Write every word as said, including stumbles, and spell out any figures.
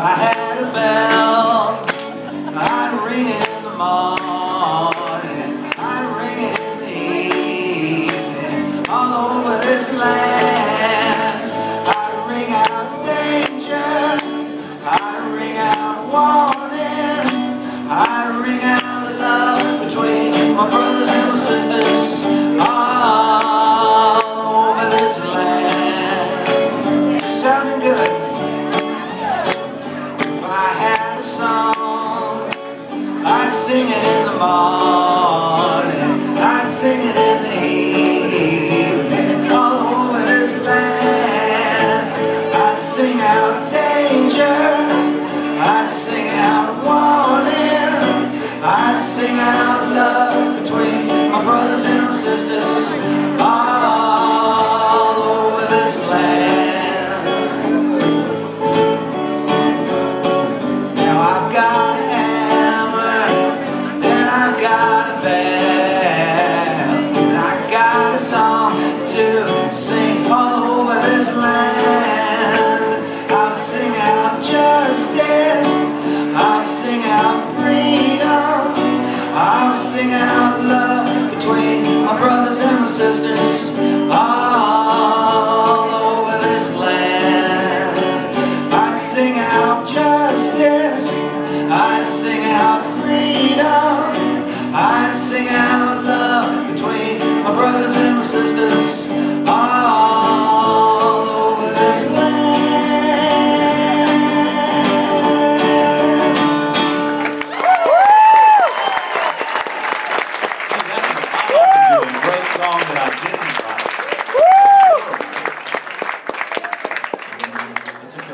I had a bell, I'd ring in the morning, I'd ring in the evening, all over this land. I'd ring out danger, I'd ring out warning, I'd ring out love between my brothers.